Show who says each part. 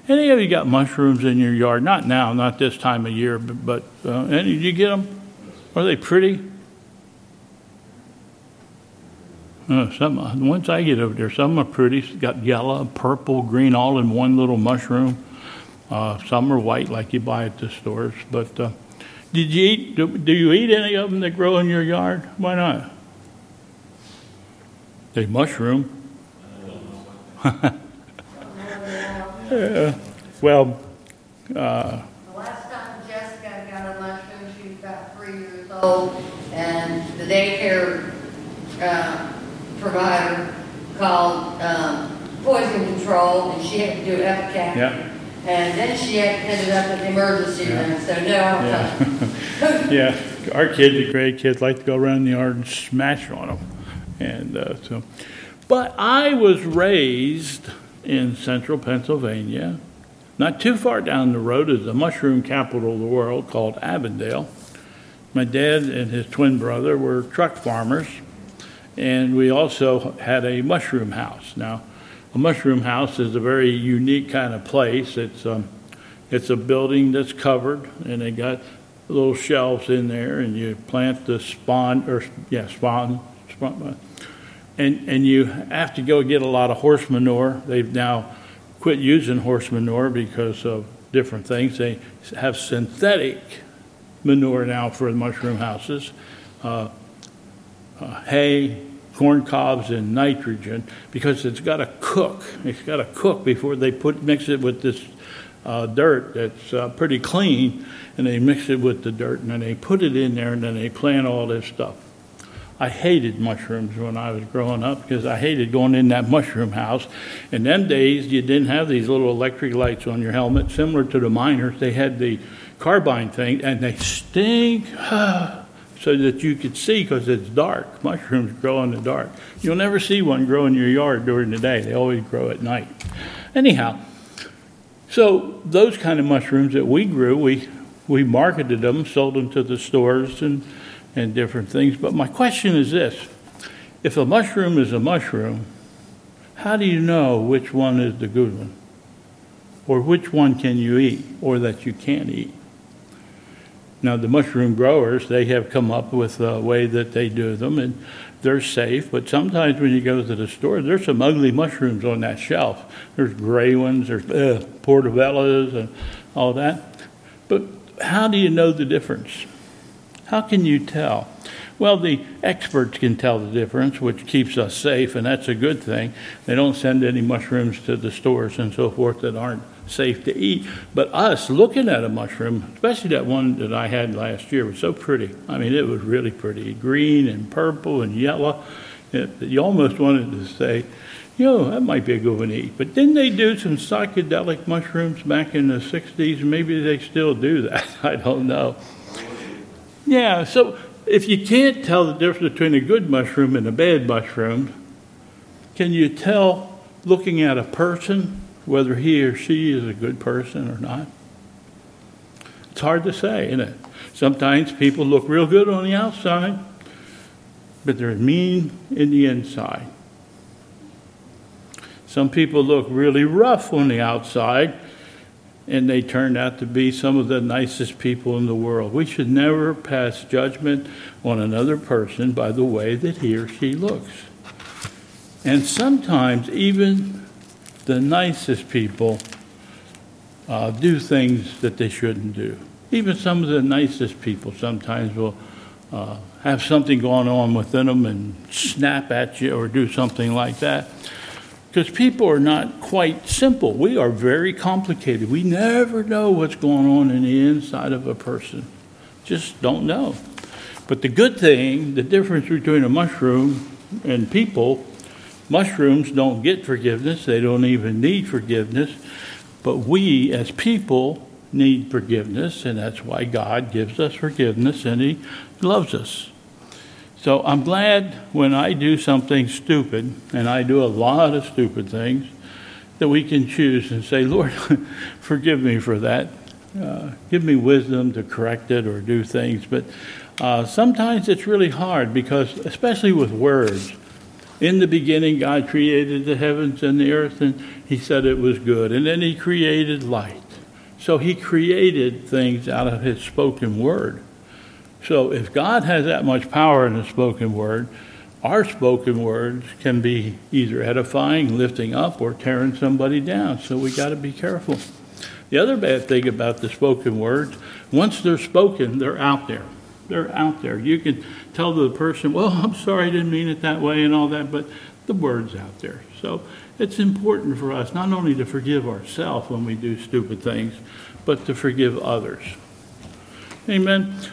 Speaker 1: Any of you got mushrooms in your yard? Not now, not this time of year, but any, did you get them? Are they pretty? The ones I get over there, some are pretty. Got yellow, purple, green, all in one little mushroom. Some are white, like you buy at the stores. But do you eat any of them that grow in your yard? Why not? They mushroom. Well.
Speaker 2: The last time Jessica got a mushroom, she was about 3 years old, and the daycare provider called poison control, and she had to do Epicac.
Speaker 1: Yeah.
Speaker 2: And then she ended up at the emergency room, so no, I'm
Speaker 1: Yeah, our kids, the great kids, like to go around the yard and smash on them. And but I was raised in central Pennsylvania. Not too far down the road is the mushroom capital of the world called Avondale. My dad and his twin brother were truck farmers, and we also had a mushroom house. Now, a mushroom house is a very unique kind of place. It's a building that's covered, and they got little shelves in there, and you plant the spawn, and you have to go get a lot of horse manure. They've now quit using horse manure because of different things. They have synthetic manure now for the mushroom houses, hay, corn cobs, and nitrogen, because it's got to cook. It's got to cook before they mix it with this dirt that's pretty clean, and they mix it with the dirt, and then they put it in there, and then they plant all this stuff. I hated mushrooms when I was growing up because I hated going in that mushroom house. In them days, you didn't have these little electric lights on your helmet, similar to the miners. They had the carbine thing, and they stink so that you could see because it's dark. Mushrooms grow in the dark. You'll never see one grow in your yard during the day. They always grow at night. Anyhow, so those kind of mushrooms that we grew, we marketed them, sold them to the stores and different things. But my question is this: if a mushroom is a mushroom, how do you know which one is the good one? Or which one can you eat or that you can't eat? Now, the mushroom growers, they have come up with a way that they do them, and they're safe. But sometimes when you go to the store, there's some ugly mushrooms on that shelf. There's gray ones, there's portobellos and all that. But how do you know the difference? How can you tell? Well, the experts can tell the difference, which keeps us safe, and that's a good thing. They don't send any mushrooms to the stores and so forth that aren't safe to eat. But us looking at a mushroom, especially that one that I had last year, was so pretty. I mean, it was really pretty. Green and purple and yellow. You almost wanted to say, that might be a good one to eat. But didn't they do some psychedelic mushrooms back in the 60s? Maybe they still do that. I don't know. Yeah, so if you can't tell the difference between a good mushroom and a bad mushroom, can you tell looking at a person whether he or she is a good person or not? It's hard to say, isn't it? Sometimes people look real good on the outside, but they're mean in the inside. Some people look really rough on the outside, and they turned out to be some of the nicest people in the world. We should never pass judgment on another person by the way that he or she looks. And sometimes even the nicest people do things that they shouldn't do. Even some of the nicest people sometimes will have something going on within them and snap at you or do something like that. Because people are not quite simple. We are very complicated. We never know what's going on in the inside of a person. Just don't know. But the good thing, the difference between a mushroom and people, mushrooms don't get forgiveness. They don't even need forgiveness. But we as people need forgiveness, and that's why God gives us forgiveness, and He loves us. So I'm glad when I do something stupid, and I do a lot of stupid things, that we can choose and say, Lord, forgive me for that. Give me wisdom to correct it or do things. But sometimes it's really hard because, especially with words, In the beginning, God created the heavens and the earth, and he said it was good. And then he created light. So he created things out of his spoken word. So if God has that much power in the spoken word, our spoken words can be either edifying, lifting up, or tearing somebody down. So we got to be careful. The other bad thing about the spoken words, once they're spoken, they're out there. They're out there. You can tell the person, well, I'm sorry, I didn't mean it that way and all that, but the word's out there. So it's important for us not only to forgive ourselves when we do stupid things, but to forgive others. Amen.